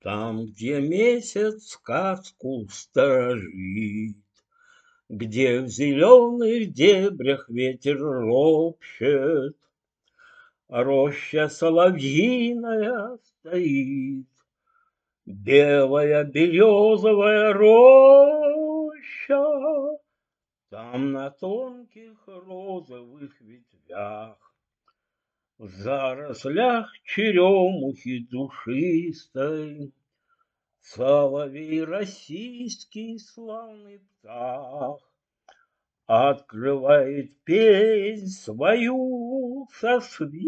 Там, где месяц сказку сторожит, где в зеленых дебрях ветер ропщет, роща соловьиная стоит, белая березовая роща. Там на тонких розовых ветвях, в зарослях черемухи душистой, соловей российский славный птах открывает песнь свою со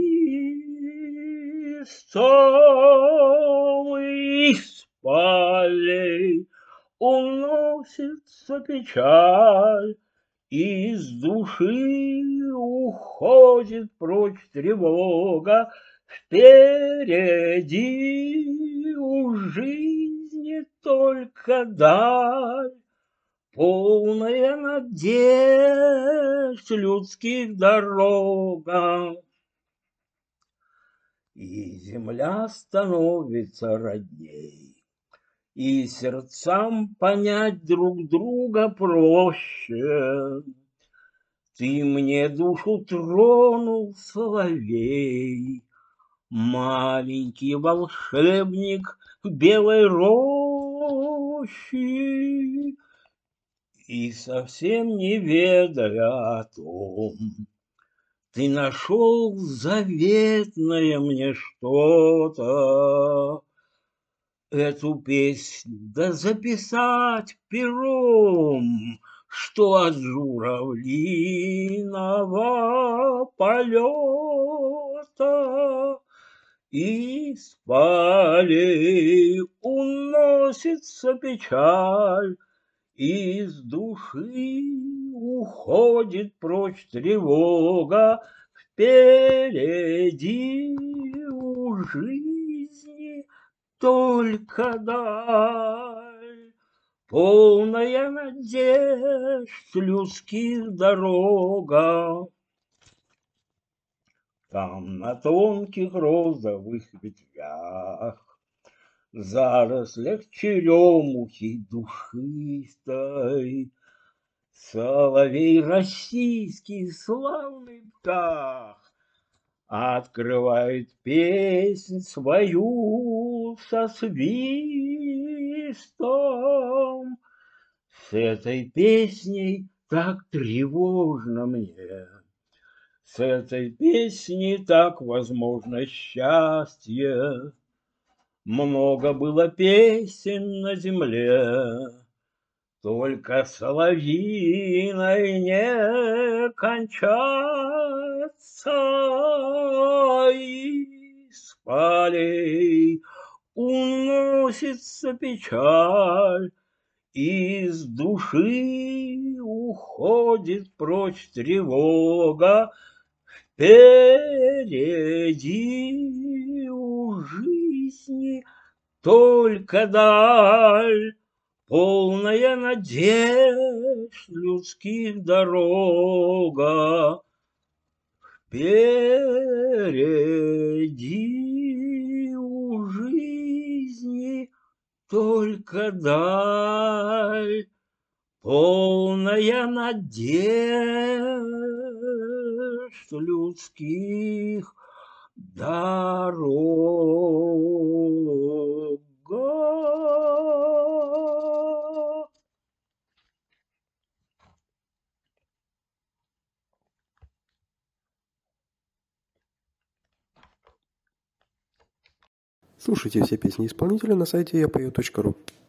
свистом, из полей уносится печаль, из души уходит прочь тревога, впереди у жизни только даль, полная надежд людских дорогах. И земля становится родней, и сердцам понять друг друга проще. Ты мне душу тронул, соловей, маленький волшебник белой рощи, и совсем не ведая о том, ты нашел заветное мне что-то. Эту песнь да записать пером, что от журавлиного полета из полей уносится печаль, из души уходит прочь тревога, впереди у жизни только даль, полная надежд людских дорога. Там на тонких розовых ветвях, в зарослях черемухи душистой, соловей российский славный птах открывает песнь свою со свистом. С этой песней так тревожно мне, с этой песней так возможно счастье. Много было песен на земле, только соловьиной не кончаться. Из полей уносится печаль, из души уходит прочь тревога, впереди у жизни только даль, полная надежд людских дорога. Впереди у жизни только даль, полная надежд людских дорога. Слушайте все песни исполнителя на сайте yapою.ru.